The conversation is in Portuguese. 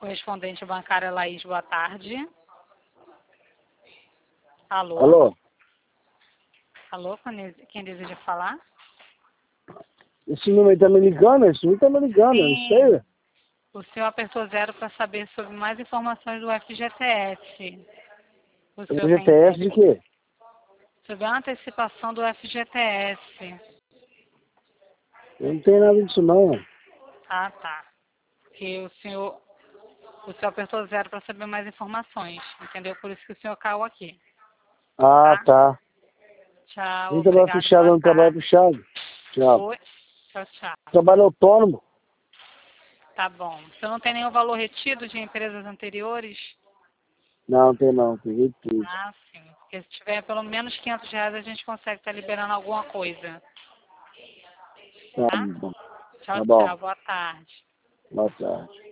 Correspondente bancária Laís, boa tarde. Alô? Alô? Alô, quem deseja falar? Esse número aí tá me ligando? Esse número tá me ligando, Sim. não sei. O senhor apertou 0 para saber sobre mais informações do FGTS. O O senhor tem GTS de quê? sobre a antecipação do FGTS. Eu não tenho nada disso não. Ah, tá. Porque o senhor apertou 0 para saber mais informações, entendeu? Por isso que o senhor caiu aqui. Ah, tá. Tchau, Nem trabalho obrigado, puxado, boa não trabalho tarde. puxado. Tchau. Oi? Tchau, tchau. Trabalho autônomo? Tá bom. O senhor não tem nenhum valor retido de empresas anteriores? Não, tem não. Peguei tudo. Ah, sim. Porque se tiver pelo menos R$ 500, a gente consegue estar liberando alguma coisa. Tá Tá? bom. Tchau, Tá bom. tchau. Boa tarde. Boa tarde.